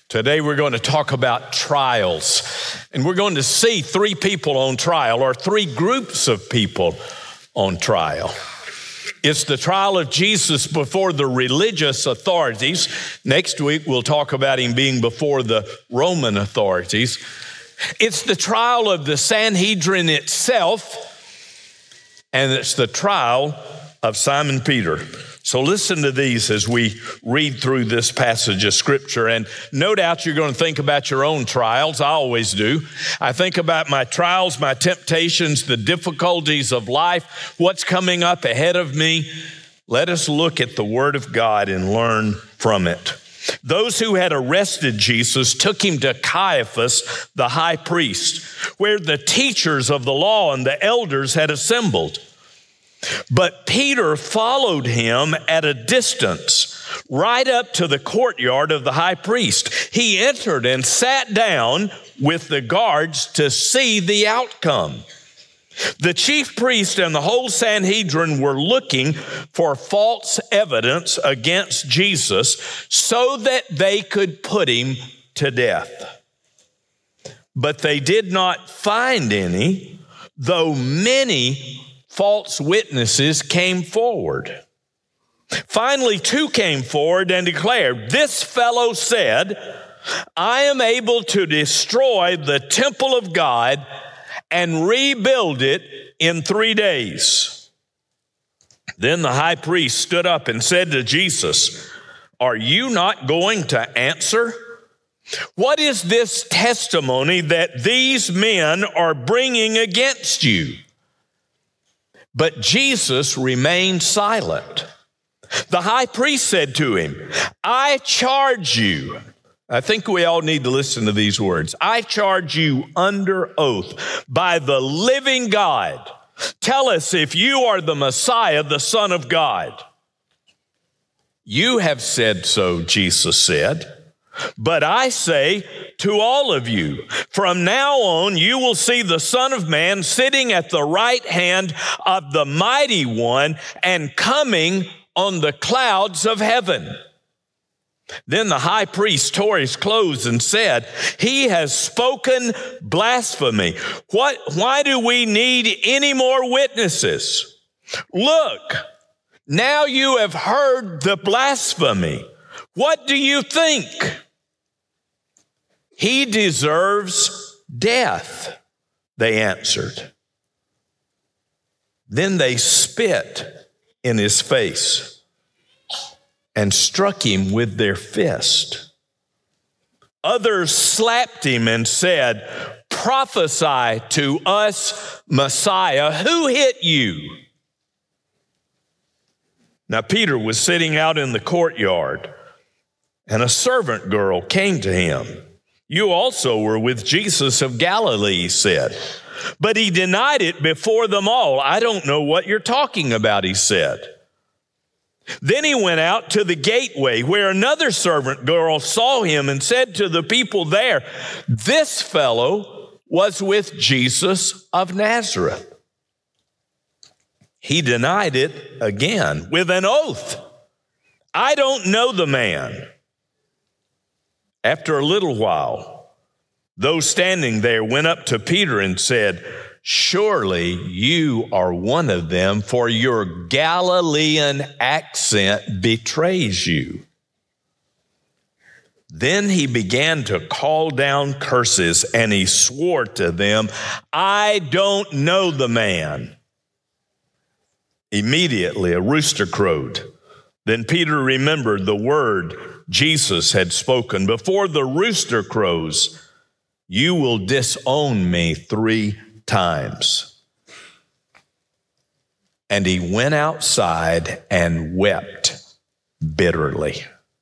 Today we're going to talk about trials, and we're going to see three people on trial, or three groups of people on trial. It's the trial of Jesus before the religious authorities. Next week we'll talk about him being before the Roman authorities. It's the trial of the Sanhedrin itself, and it's the trial of Simon Peter. So listen to these as we read through this passage of Scripture. And no doubt you're going to think about your own trials. I always do. I think about my trials, my temptations, the difficulties of life, what's coming up ahead of me. Let us look at the Word of God and learn from it. Those who had arrested Jesus took him to Caiaphas, the high priest, where the teachers of the law and the elders had assembled. But Peter followed him at a distance, right up to the courtyard of the high priest. He entered and sat down with the guards to see the outcome. The chief priest and the whole Sanhedrin were looking for false evidence against Jesus so that they could put him to death. But they did not find any, though many false witnesses came forward. Finally, two came forward and declared, "This fellow said, I am able to destroy the temple of God and rebuild it in 3 days." Then the high priest stood up and said to Jesus, "Are you not going to answer? What is this testimony that these men are bringing against you?" But Jesus remained silent. The high priest said to him, "I charge you," I think we all need to listen to these words, "I charge you under oath by the living God. Tell us if you are the Messiah, the Son of God." "You have said so," Jesus said. "But I say to all of you, from now on you will see the Son of Man sitting at the right hand of the Mighty One and coming on the clouds of heaven." Then the high priest tore his clothes and said, "He has spoken blasphemy. Why do we need any more witnesses? Look, now you have heard the blasphemy. What do you think?" "He deserves death," they answered. Then they spit in his face and struck him with their fist. Others slapped him and said, "Prophesy to us, Messiah. Who hit you?" Now Peter was sitting out in the courtyard, and a servant girl came to him. "You also were with Jesus of Galilee," he said. But he denied it before them all. "I don't know what you're talking about," he said. Then he went out to the gateway where another servant girl saw him and said to the people there, "This fellow was with Jesus of Nazareth." He denied it again with an oath, "I don't know the man." After a little while, those standing there went up to Peter and said, "Surely you are one of them, for your Galilean accent betrays you." Then he began to call down curses, and he swore to them, "I don't know the man." Immediately a rooster crowed. Then Peter remembered the word Jesus had spoken, "Before the rooster crows, you will disown me 3 times." And he went outside and wept bitterly.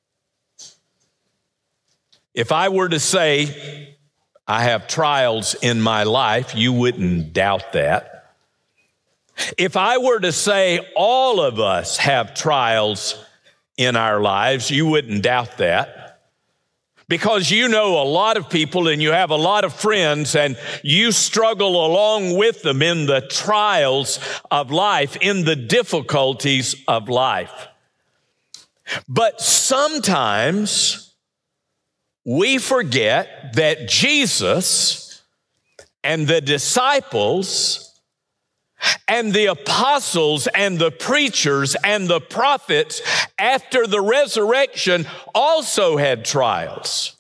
If I were to say I have trials in my life, you wouldn't doubt that. If I were to say all of us have trials in our lives, you wouldn't doubt that. Because you know a lot of people and you have a lot of friends and you struggle along with them in the trials of life, in the difficulties of life. But sometimes we forget that Jesus and the disciples and the apostles and the preachers and the prophets after the resurrection also had trials.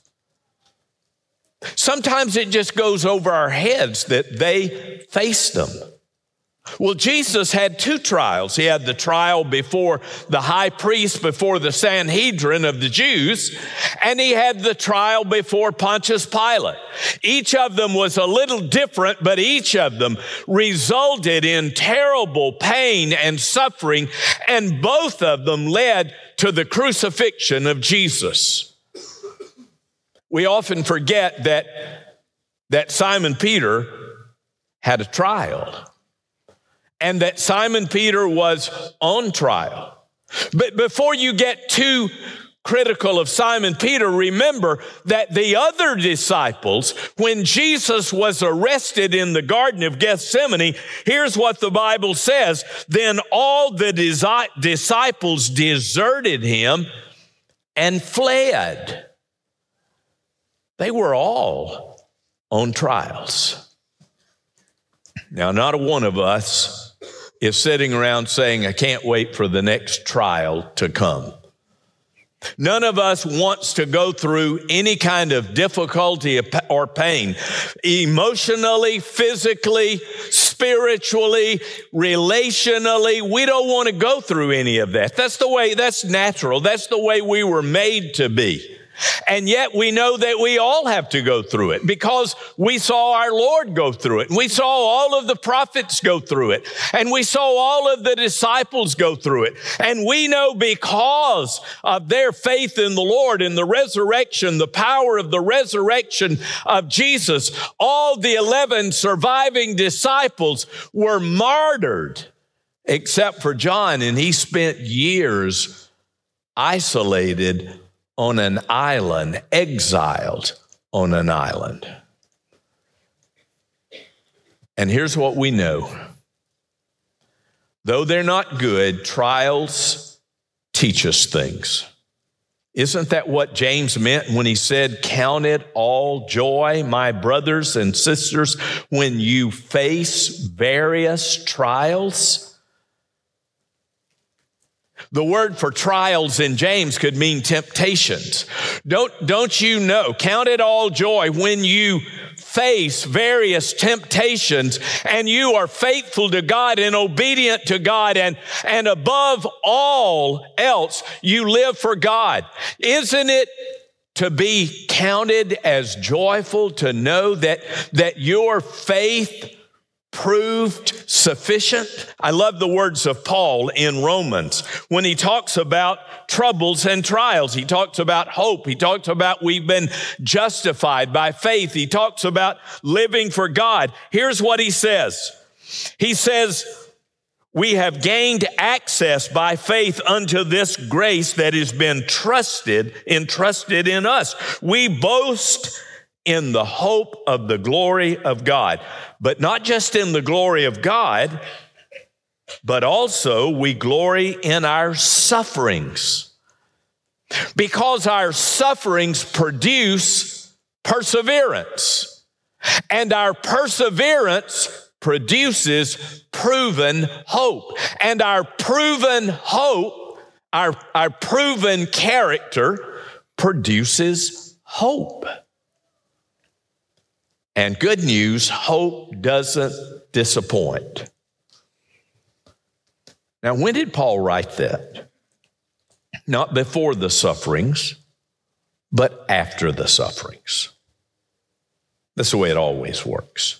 Sometimes it just goes over our heads that they faced them. Well, Jesus had two trials. He had the trial before the high priest, before the Sanhedrin of the Jews, and he had the trial before Pontius Pilate. Each of them was a little different, but each of them resulted in terrible pain and suffering, and both of them led to the crucifixion of Jesus. We often forget that Simon Peter had a trial, and that Simon Peter was on trial. But before you get too critical of Simon Peter, remember that the other disciples, when Jesus was arrested in the Garden of Gethsemane, here's what the Bible says: then all the disciples deserted him and fled. They were all on trials. Now, not a one of us is sitting around saying, I can't wait for the next trial to come. None of us wants to go through any kind of difficulty or pain, emotionally, physically, spiritually, relationally. We don't want to go through any of that. That's natural. That's the way we were made to be. And yet we know that we all have to go through it because we saw our Lord go through it. And we saw all of the prophets go through it. And we saw all of the disciples go through it. And we know because of their faith in the Lord and the resurrection, the power of the resurrection of Jesus, all the 11 surviving disciples were martyred except for John. And he spent years isolated on an island, exiled on an island. And here's what we know. Though they're not good, trials teach us things. Isn't that what James meant when he said, count it all joy, my brothers and sisters, when you face various trials? The word for trials in James could mean temptations. Don't you know? Count it all joy when you face various temptations and you are faithful to God and obedient to God, and above all else, you live for God. Isn't it to be counted as joyful to know that your faith proved sufficient? I love the words of Paul in Romans when he talks about troubles and trials. He talks about hope. He talks about we've been justified by faith. He talks about living for God. Here's what he says. He says, we have gained access by faith unto this grace that has been entrusted in us. We boast in the hope of the glory of God. But not just in the glory of God, but also we glory in our sufferings. Because our sufferings produce perseverance. And our perseverance produces proven hope. And our proven hope, our proven character produces hope. And good news, hope doesn't disappoint. Now, when did Paul write that? Not before the sufferings, but after the sufferings. That's the way it always works.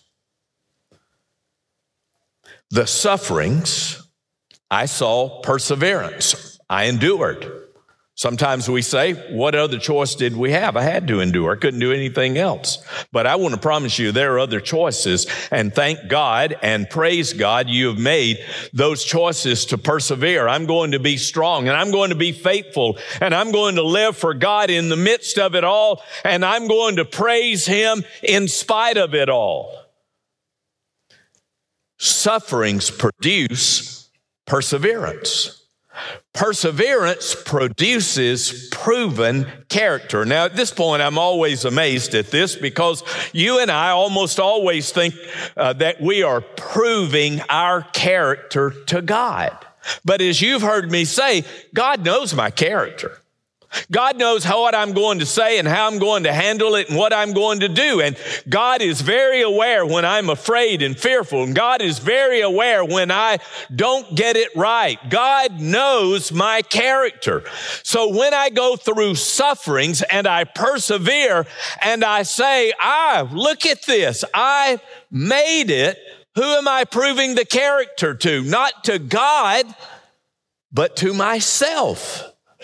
The sufferings, I saw perseverance. I endured. Sometimes we say, what other choice did we have? I had to endure. I couldn't do anything else. But I want to promise you there are other choices. And thank God and praise God you have made those choices to persevere. I'm going to be strong and I'm going to be faithful and I'm going to live for God in the midst of it all. And I'm going to praise Him in spite of it all. Sufferings produce perseverance. Perseverance produces proven character. Now, at this point, I'm always amazed at this because you and I almost always think that we are proving our character to God. But as you've heard me say, God knows my character. God knows what I'm going to say and how I'm going to handle it and what I'm going to do. And God is very aware when I'm afraid and fearful. And God is very aware when I don't get it right. God knows my character. So when I go through sufferings and I persevere and I say, look at this, I made it. Who am I proving the character to? Not to God, but to myself.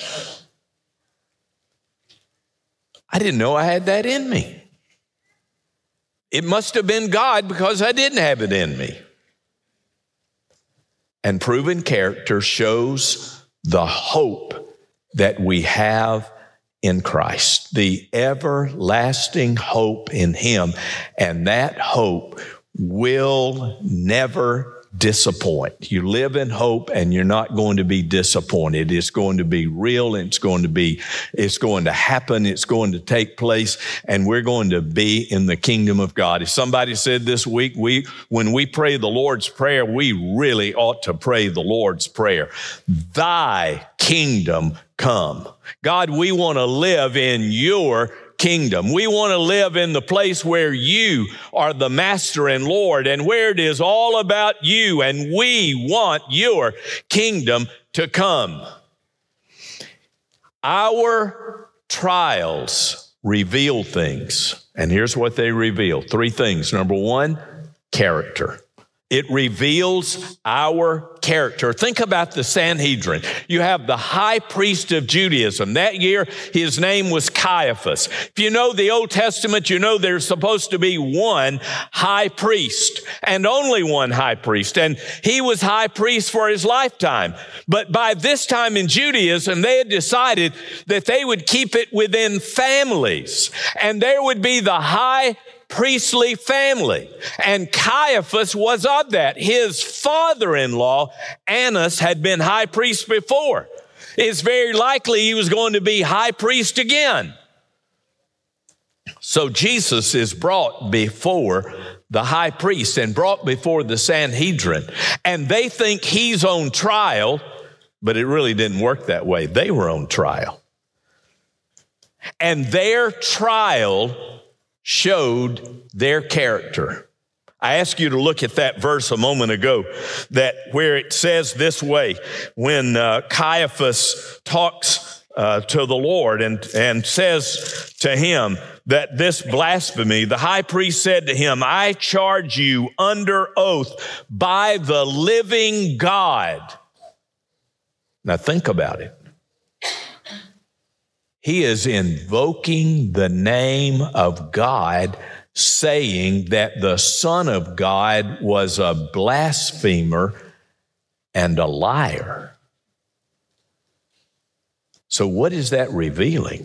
I didn't know I had that in me. It must have been God because I didn't have it in me. And proven character shows the hope that we have in Christ, the everlasting hope in Him. And that hope will never disappoint. You live in hope and you're not going to be disappointed. It's going to be real and it's going to happen. It's going to take place and we're going to be in the kingdom of God. If somebody said this week, when we pray the Lord's Prayer, we really ought to pray the Lord's Prayer. Thy kingdom come. God, we want to live in your kingdom. We want to live in the place where you are the master and Lord and where it is all about you, and we want your kingdom to come. Our trials reveal things, and here's what they reveal. 3 things. Number 1, character. It reveals our character. Think about the Sanhedrin. You have the high priest of Judaism. That year, his name was Caiaphas. If you know the Old Testament, you know there's supposed to be one high priest and only one high priest. And he was high priest for his lifetime. But by this time in Judaism, they had decided that they would keep it within families. And there would be the high priestly family. And Caiaphas was of that. His father-in-law, Annas, had been high priest before. It's very likely he was going to be high priest again. So Jesus is brought before the high priest and brought before the Sanhedrin. And they think he's on trial, but it really didn't work that way. They were on trial. And their trial showed their character. I asked you to look at that verse a moment ago, that where it says this way, when Caiaphas talks to the Lord and says to him that this blasphemy, the high priest said to him, I charge you under oath by the living God. Now think about it. He is invoking the name of God, saying that the Son of God was a blasphemer and a liar. So what is that revealing?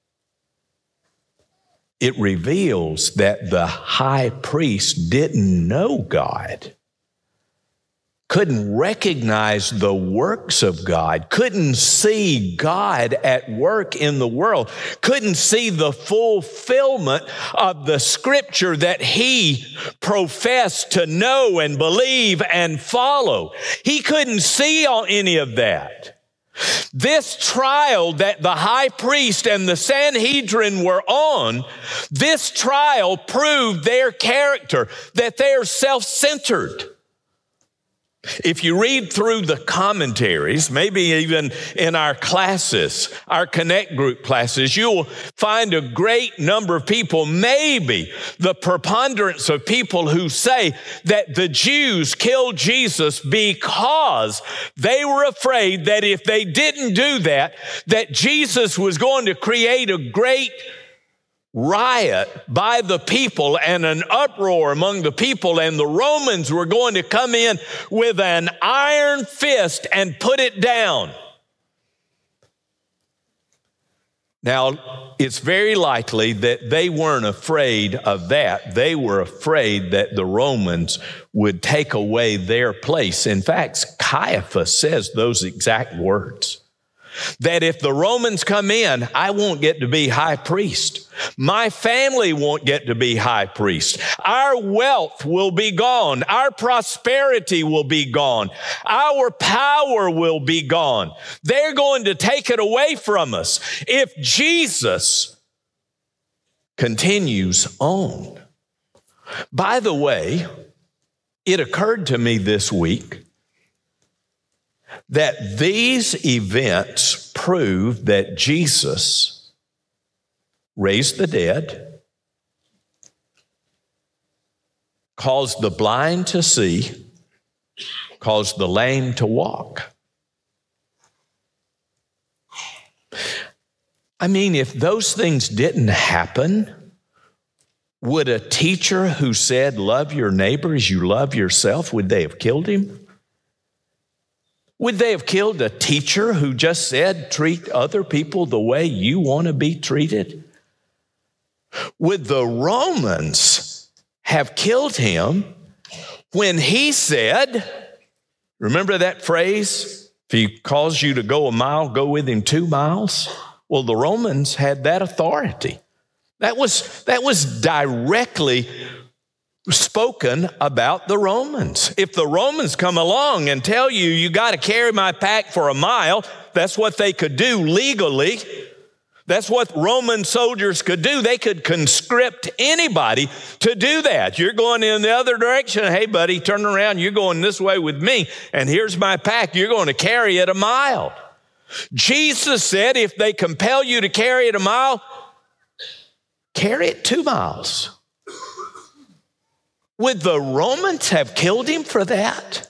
It reveals that the high priest didn't know God, couldn't recognize the works of God, couldn't see God at work in the world, couldn't see the fulfillment of the scripture that he professed to know and believe and follow. He couldn't see any of that. This trial that the high priest and the Sanhedrin were on, this trial proved their character, that they are self-centered. If you read through the commentaries, maybe even in our classes, our Connect Group classes, you'll find a great number of people, maybe the preponderance of people who say that the Jews killed Jesus because they were afraid that if they didn't do that, that Jesus was going to create a great riot by the people and an uproar among the people, and the Romans were going to come in with an iron fist and put it down. Now, it's very likely that they weren't afraid of that. They were afraid that the Romans would take away their place. In fact, Caiaphas says those exact words. That if the Romans come in, I won't get to be high priest. My family won't get to be high priest. Our wealth will be gone. Our prosperity will be gone. Our power will be gone. They're going to take it away from us if Jesus continues on. By the way, it occurred to me this week that these events prove that Jesus raised the dead, caused the blind to see, caused the lame to walk. I mean, if those things didn't happen, would a teacher who said, love your neighbor as you love yourself, would they have killed him? Would they have killed a teacher who just said, treat other people the way you want to be treated? Would the Romans have killed him when he said, remember that phrase, if he calls you to go a mile, go with him 2 miles? Well, the Romans had that authority. That was directly spoken about the Romans. If the Romans come along and tell you, you got to carry my pack for a mile, that's what they could do legally. That's what Roman soldiers could do. They could conscript anybody to do that. You're going in the other direction. Hey, buddy, turn around. You're going this way with me, and here's my pack. You're going to carry it a mile. Jesus said, if they compel you to carry it a mile, carry it 2 miles. Would the Romans have killed him for that?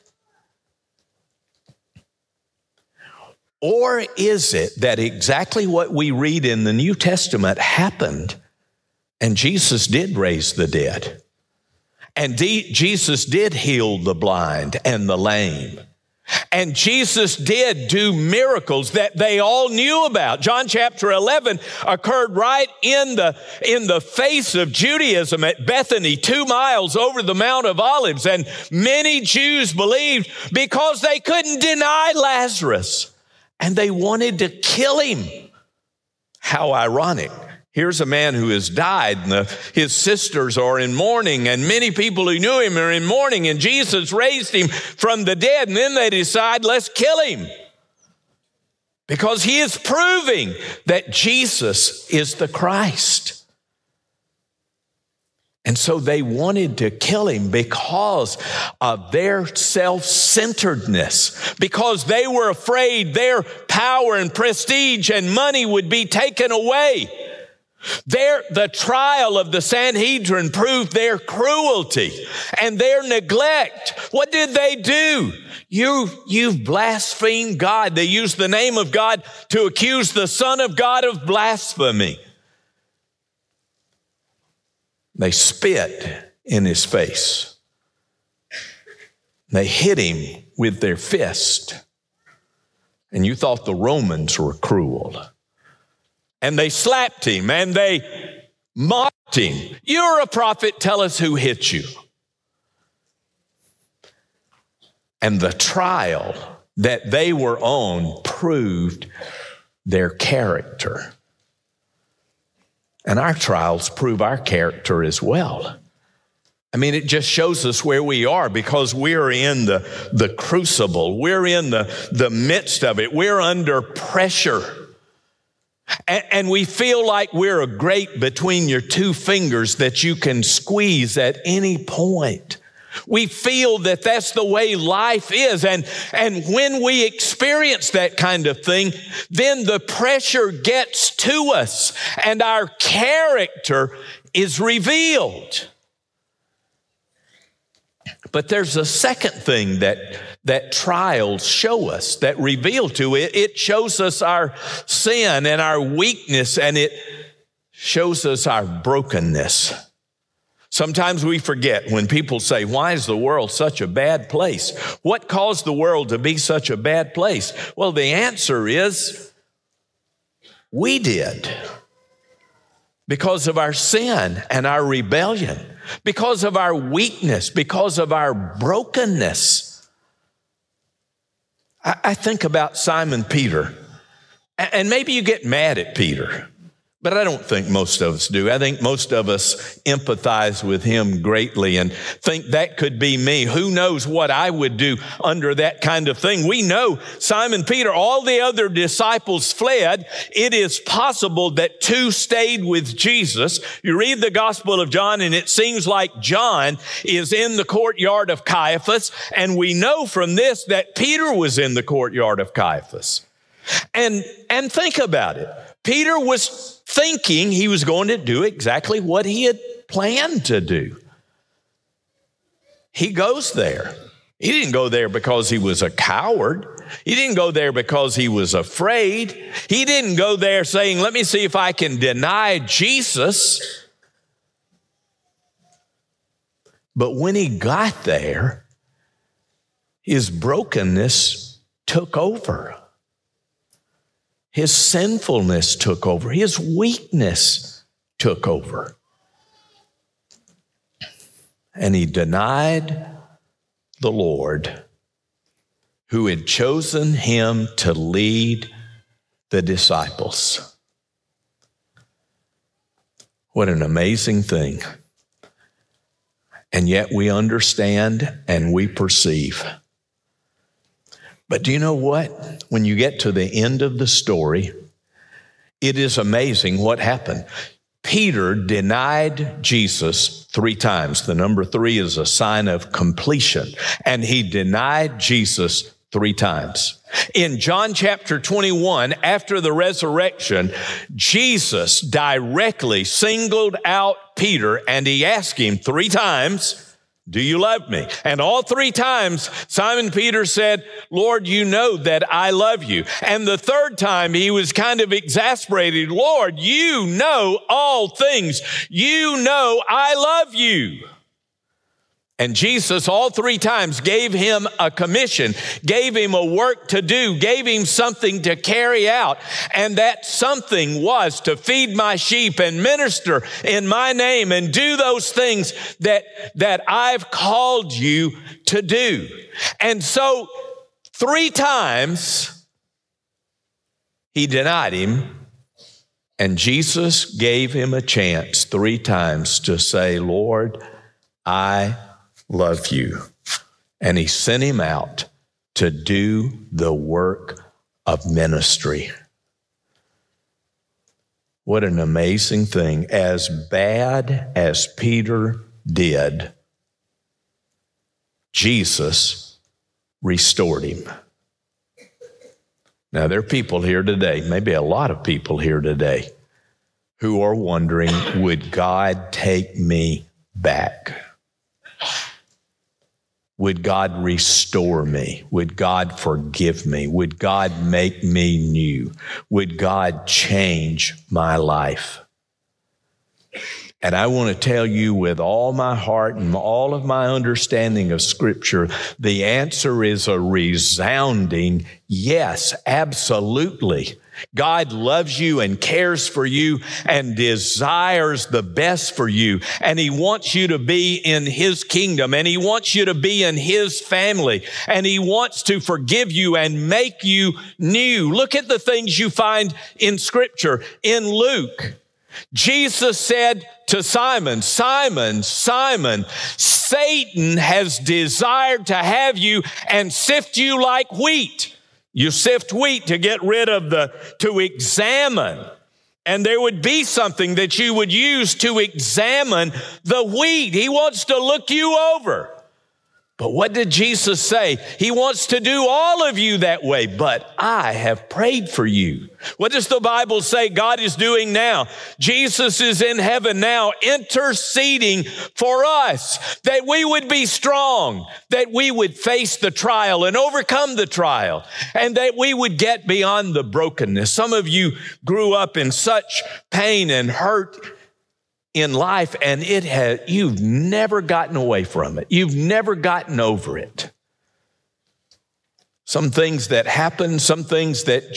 Or is it that exactly what we read in the New Testament happened and Jesus did raise the dead? And Jesus did heal the blind and the lame. And Jesus did do miracles that they all knew about. John chapter 11 occurred right in the face of Judaism at Bethany, 2 miles over the Mount of Olives. And many Jews believed because they couldn't deny Lazarus and they wanted to kill him. How ironic. Here's a man who has died, and his sisters are in mourning, and many people who knew him are in mourning, and Jesus raised him from the dead, and then they decide, let's kill him. Because he is proving that Jesus is the Christ. And so they wanted to kill him because of their self-centeredness, because they were afraid their power and prestige and money would be taken away. The trial of the Sanhedrin proved their cruelty and their neglect. What did they do? You've blasphemed God. They used the name of God to accuse the Son of God of blasphemy. They spit in his face. They hit him with their fist. And you thought the Romans were cruel. And they slapped him and they mocked him. You're a prophet, tell us who hit you. And the trial that they were on proved their character. And our trials prove our character as well. I mean, it just shows us where we are because we're in the crucible. We're in the midst of it. We're under pressure. And we feel like we're a grate between your 2 fingers that you can squeeze at any point. We feel that that's the way life is. And when we experience that kind of thing, then the pressure gets to us and our character is revealed. But there's a second thing that trials show us, that reveal to it. It shows us our sin and our weakness, and it shows us our brokenness. Sometimes we forget when people say, why is the world such a bad place? What caused the world to be such a bad place? Well, the answer is we did. Because of our sin and our rebellion, because of our weakness, because of our brokenness. I think about Simon Peter, and maybe you get mad at Peter, but I don't think most of us do. I think most of us empathize with him greatly and think that could be me. Who knows what I would do under that kind of thing? We know Simon Peter, all the other disciples fled. It is possible that 2 stayed with Jesus. You read the Gospel of John, and it seems like John is in the courtyard of Caiaphas, and we know from this that Peter was in the courtyard of Caiaphas. And think about it. Peter was thinking he was going to do exactly what he had planned to do. He goes there. He didn't go there because he was a coward. He didn't go there because he was afraid. He didn't go there saying, let me see if I can deny Jesus. But when he got there, his brokenness took over. His sinfulness took over. His weakness took over. And he denied the Lord who had chosen him to lead the disciples. What an amazing thing. And yet we understand and we perceive. But do you know what? When you get to the end of the story, it is amazing what happened. Peter denied Jesus 3 times. The number 3 is a sign of completion. And he denied Jesus 3 times. In John chapter 21, after the resurrection, Jesus directly singled out Peter and he asked him 3 times, do you love me? And all 3 times, Simon Peter said, Lord, you know that I love you. And the 3rd time, he was kind of exasperated. Lord, you know all things. You know I love you. And Jesus all 3 times gave him a commission, gave him a work to do, gave him something to carry out. And that something was to feed my sheep and minister in my name and do those things that I've called you to do. And so 3 times he denied him, and Jesus gave him a chance 3 times to say, Lord, I love you. And he sent him out to do the work of ministry. What an amazing thing. As bad as Peter did, Jesus restored him. Now, there are people here today, maybe a lot of people here today, who are wondering, would God take me back? Would God restore me? Would God forgive me? Would God make me new? Would God change my life? And I want to tell you with all my heart and all of my understanding of Scripture, the answer is a resounding yes, absolutely. God loves you and cares for you and desires the best for you. And He wants you to be in His kingdom, and He wants you to be in His family, and He wants to forgive you and make you new. Look at the things you find in Scripture. In Luke, Jesus said to Simon, Simon, Simon, Satan has desired to have you and sift you like wheat. You sift wheat to get rid of to examine. And there would be something that you would use to examine the wheat. He wants to look you over. But what did Jesus say? He wants to do all of you that way, but I have prayed for you. What does the Bible say God is doing now? Jesus is in heaven now interceding for us, that we would be strong, that we would face the trial and overcome the trial, and that we would get beyond the brokenness. Some of you grew up in such pain and hurt in life, and you've never gotten away from it. You've never gotten over it. Some things that happened, some things that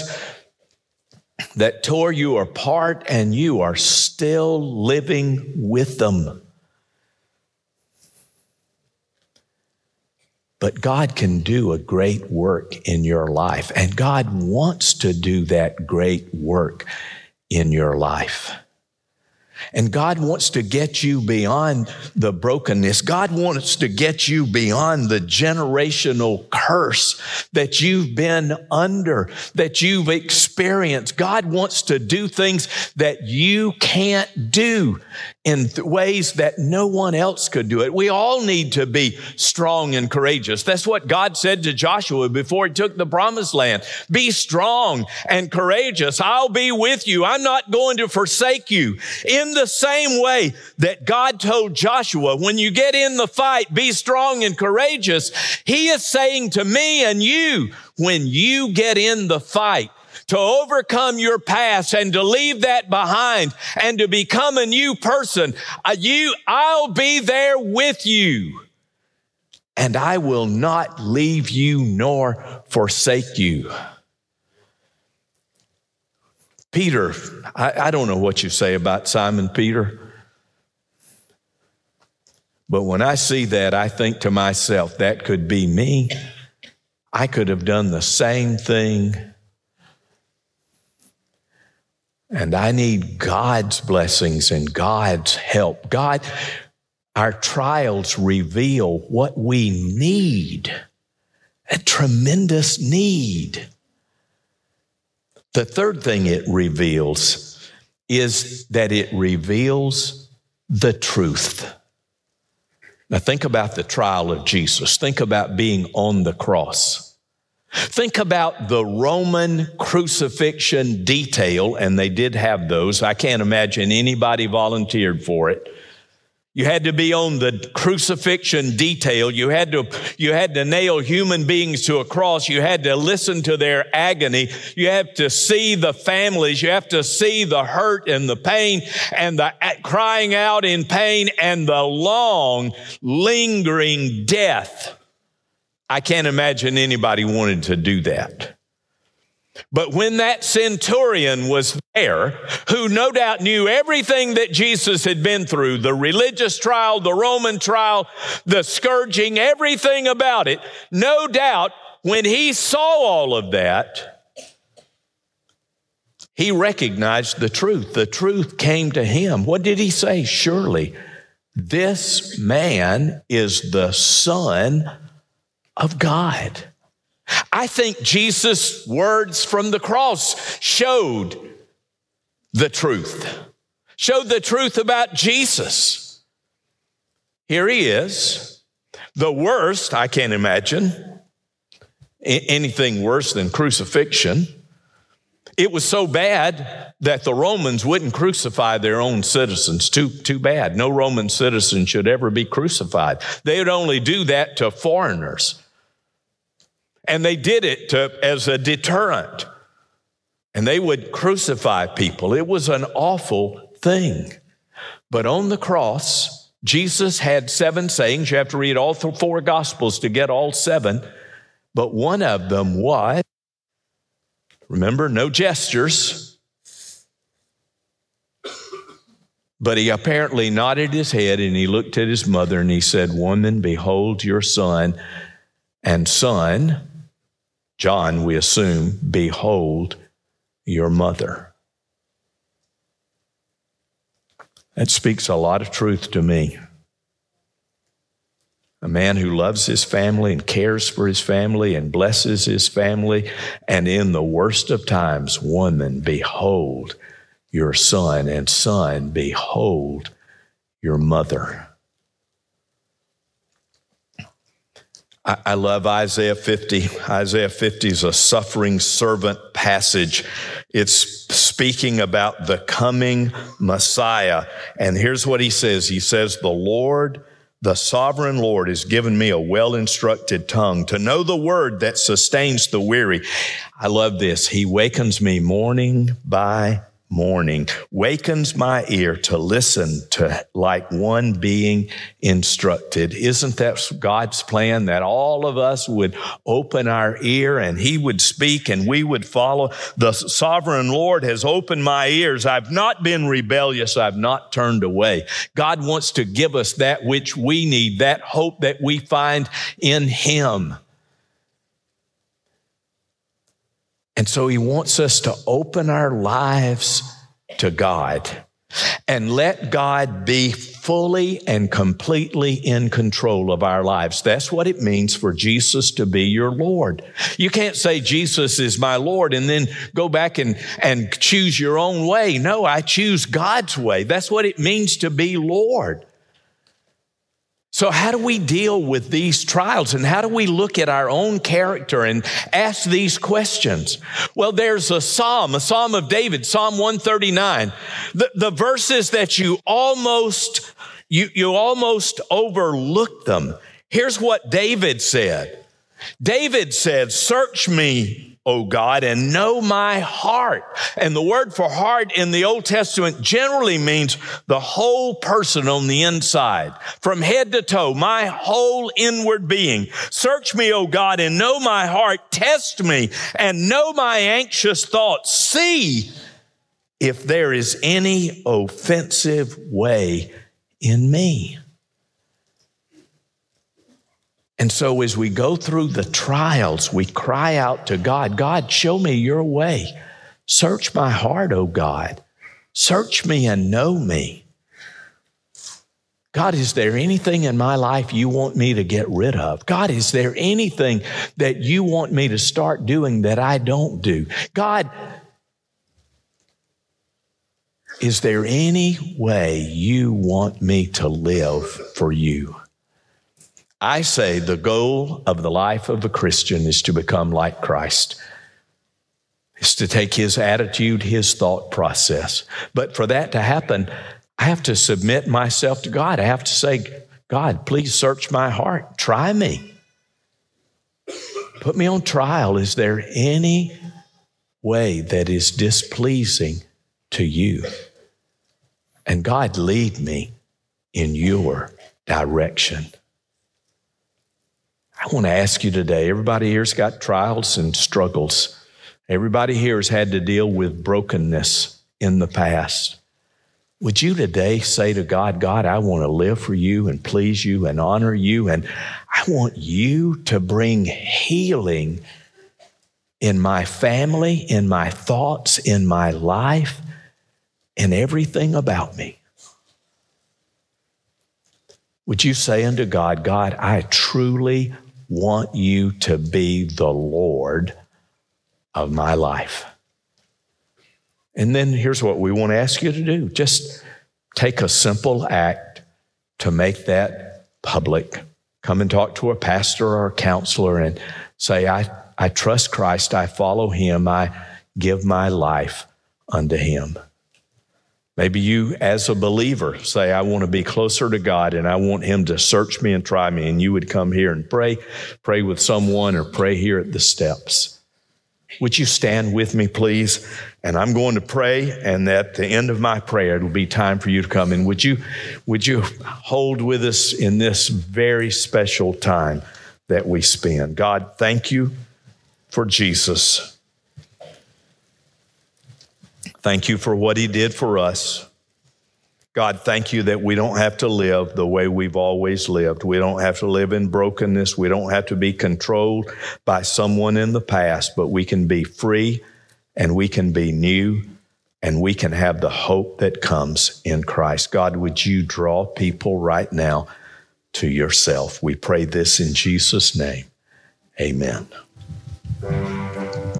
that tore you apart, and you are still living with them. But God can do a great work in your life, and God wants to do that great work in your life. And God wants to get you beyond the brokenness. God wants to get you beyond the generational curse that you've been under, that you've experienced. God wants to do things that you can't do in ways that no one else could do it. We all need to be strong and courageous. That's what God said to Joshua before he took the promised land. Be strong and courageous. I'll be with you. I'm not going to forsake you. In the same way that God told Joshua, when you get in the fight, be strong and courageous, he is saying to me and you, when you get in the fight, to overcome your past and to leave that behind and to become a new person, I'll be there with you. And I will not leave you nor forsake you. Peter, I don't know what you say about Simon Peter, but when I see that, I think to myself, that could be me. I could have done the same thing. And I need God's blessings and God's help. God, our trials reveal what we need, a tremendous need. The third thing it reveals is that it reveals the truth. Now think about the trial of Jesus. Think about being on the cross. Think about the Roman crucifixion detail, and they did have those. I can't imagine anybody volunteered for it. You had to be on the crucifixion detail. You had to nail human beings to a cross. You had to listen to their agony. You have to see the families. You have to see the hurt and the pain and the crying out in pain and the long, lingering death. I can't imagine anybody wanted to do that. But when that centurion was there, who no doubt knew everything that Jesus had been through, the religious trial, the Roman trial, the scourging, everything about it, no doubt when he saw all of that, he recognized the truth. The truth came to him. What did he say? Surely this man is the Son of God. I think Jesus' words from the cross showed the truth about Jesus. Here he is, the worst, I can't imagine anything worse than crucifixion. It was so bad that the Romans wouldn't crucify their own citizens. Too bad. No Roman citizen should ever be crucified. They would only do that to foreigners. And they did it as a deterrent. And they would crucify people. It was an awful thing. But on the cross, Jesus had 7 sayings. You have to read all 4 Gospels to get all 7. But one of them was, remember, no gestures. But he apparently nodded his head and he looked at his mother and he said, "Woman, behold your son." And son, John, we assume, behold your mother. That speaks a lot of truth to me. A man who loves his family and cares for his family and blesses his family. And in the worst of times, woman, behold your son. And son, behold your mother. I love Isaiah 50. Isaiah 50 is a suffering servant passage. It's speaking about the coming Messiah. And here's what he says. He says, "The Lord, the sovereign Lord, has given me a well-instructed tongue to know the word that sustains the weary." I love this. He wakens me morning by morning, wakens my ear to listen to like one being instructed. Isn't that God's plan, that all of us would open our ear and he would speak and we would follow? The sovereign Lord has opened my ears. I've not been rebellious. I've not turned away. God wants to give us that which we need, that hope that we find in him. And so he wants us to open our lives to God and let God be fully and completely in control of our lives. That's what it means for Jesus to be your Lord. You can't say Jesus is my Lord and then go back and choose your own way. No, I choose God's way. That's what it means to be Lord. So how do we deal with these trials, and how do we look at our own character and ask these questions? Well, there's a psalm of David, Psalm 139. The verses that you almost overlook them. Here's what David said. David said, "Search me, O God, and know my heart." And the word for heart in the Old Testament generally means the whole person on the inside, from head to toe, my whole inward being. Search me, O God, and know my heart. Test me and know my anxious thoughts. See if there is any offensive way in me. And so as we go through the trials, we cry out to God, God, show me your way. Search my heart, O God. Search me and know me. God, is there anything in my life you want me to get rid of? God, is there anything that you want me to start doing that I don't do? God, is there any way you want me to live for you? I say the goal of the life of a Christian is to become like Christ. It's to take his attitude, his thought process. But for that to happen, I have to submit myself to God. I have to say, God, please search my heart. Try me. Put me on trial. Is there any way that is displeasing to you? And God, lead me in your direction. I want to ask you today, everybody here's got trials and struggles. Everybody here has had to deal with brokenness in the past. Would you today say to God, God, I want to live for you and please you and honor you, and I want you to bring healing in my family, in my thoughts, in my life, and everything about me. Would you say unto God, God, I truly want you to be the Lord of my life. And then here's what we want to ask you to do. Just take a simple act to make that public. Come and talk to a pastor or a counselor and say, I trust Christ, I follow him, I give my life unto him. Maybe you, as a believer, say, I want to be closer to God and I want him to search me and try me. And you would come here and pray with someone or pray here at the steps. Would you stand with me, please? And I'm going to pray, and at the end of my prayer, it'll be time for you to come. And would you hold with us in this very special time that we spend? God, thank you for Jesus. Thank you for what he did for us. God, thank you that we don't have to live the way we've always lived. We don't have to live in brokenness. We don't have to be controlled by someone in the past, but we can be free and we can be new and we can have the hope that comes in Christ. God, would you draw people right now to yourself? We pray this in Jesus' name. Amen.